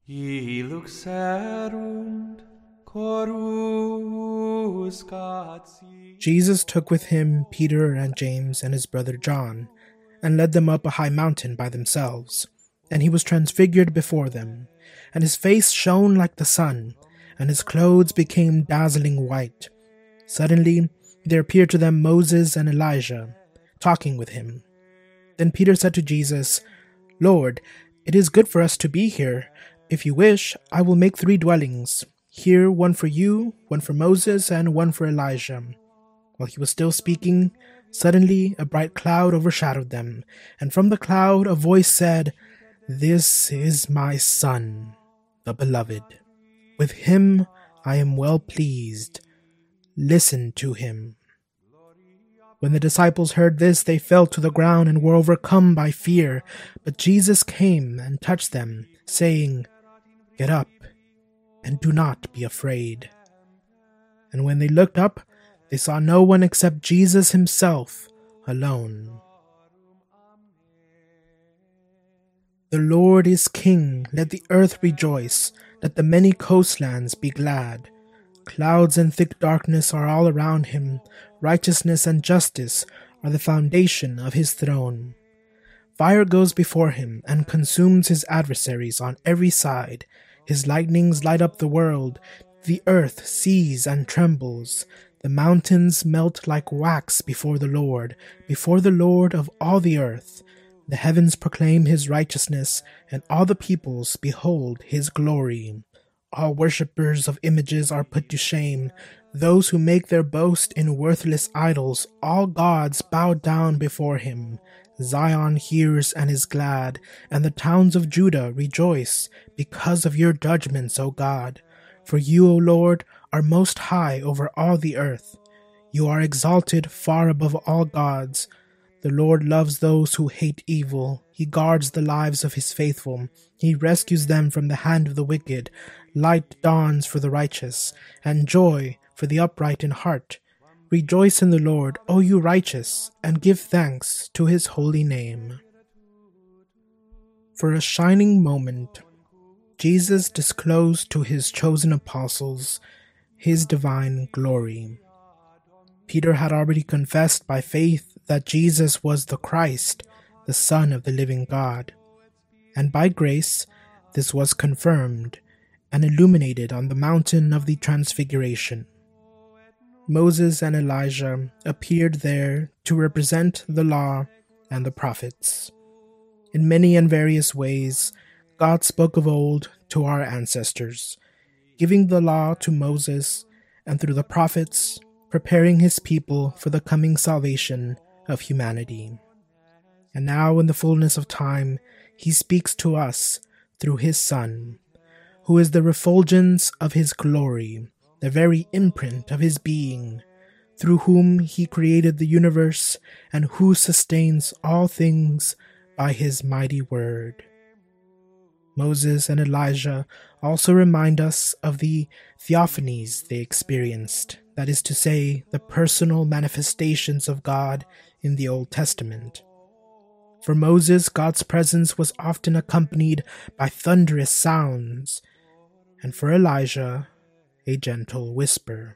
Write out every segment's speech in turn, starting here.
Jesus took with him Peter and James and his brother John, and led them up a high mountain by themselves. And he was transfigured before them, and his face shone like the sun, and his clothes became dazzling white. Suddenly there appeared to them Moses and Elijah, talking with him. Then Peter said to Jesus, "Lord, it is good for us to be here. If you wish, I will make 3 dwellings, here one for you, one for Moses, and one for Elijah." While he was still speaking, suddenly a bright cloud overshadowed them, and from the cloud a voice said, "This is my Son, the Beloved. With him I am well pleased. Listen to him." When the disciples heard this, they fell to the ground and were overcome by fear. But Jesus came and touched them, saying, "Get up, and do not be afraid." And when they looked up, they saw no one except Jesus himself, alone. The Lord is King. Let the earth rejoice. Let the many coastlands be glad. Clouds and thick darkness are all around him. Righteousness and justice are the foundation of his throne. Fire goes before him and consumes his adversaries on every side. His lightnings light up the world. The earth sees and trembles. The mountains melt like wax before the Lord of all the earth. The heavens proclaim his righteousness, and all the peoples behold his glory. All worshippers of images are put to shame. Those who make their boast in worthless idols, all gods bow down before him. Zion hears and is glad, and the towns of Judah rejoice because of your judgments, O God. For you, O Lord, are most high over all the earth. You are exalted far above all gods. The Lord loves those who hate evil. He guards the lives of his faithful. He rescues them from the hand of the wicked. Light dawns for the righteous, and joy for the upright in heart. Rejoice in the Lord, O you righteous, and give thanks to his holy name. For a shining moment, Jesus disclosed to his chosen apostles his divine glory. Peter had already confessed by faith that Jesus was the Christ, the Son of the living God. And by grace, this was confirmed and illuminated on the mountain of the Transfiguration. Moses and Elijah appeared there to represent the law and the prophets. In many and various ways, God spoke of old to our ancestors, giving the law to Moses, and through the prophets, preparing his people for the coming salvation of humanity. And now, in the fullness of time, he speaks to us through his Son, who is the refulgence of his glory, the very imprint of his being, through whom he created the universe and who sustains all things by his mighty word. Moses and Elijah also remind us of the theophanies they experienced, that is to say, the personal manifestations of God in the Old Testament. For Moses, God's presence was often accompanied by thunderous sounds, and for Elijah, a gentle whisper.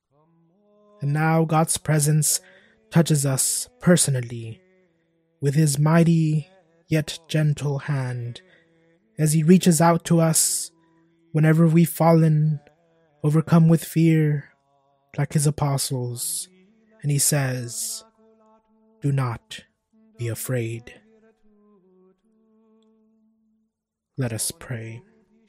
And now God's presence touches us personally with his mighty yet gentle hand as he reaches out to us whenever we've fallen, overcome with fear, like his apostles, and he says, "Do not be afraid." Let us pray.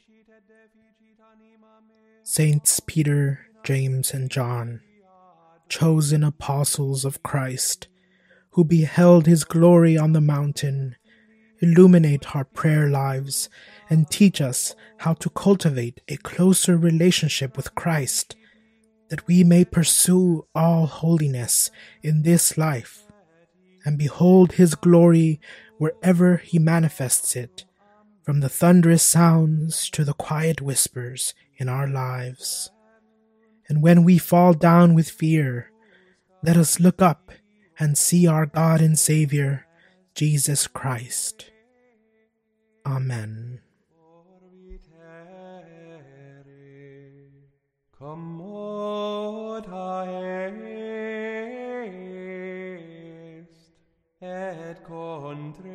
Saints Peter, James, and John, chosen apostles of Christ, who beheld his glory on the mountain, illuminate our prayer lives and teach us how to cultivate a closer relationship with Christ, that we may pursue all holiness in this life and behold his glory wherever he manifests it, from the thunderous sounds to the quiet whispers in our lives. And when we fall down with fear, let us look up and see our God and Savior, Jesus Christ. Amen. Commota est, et contre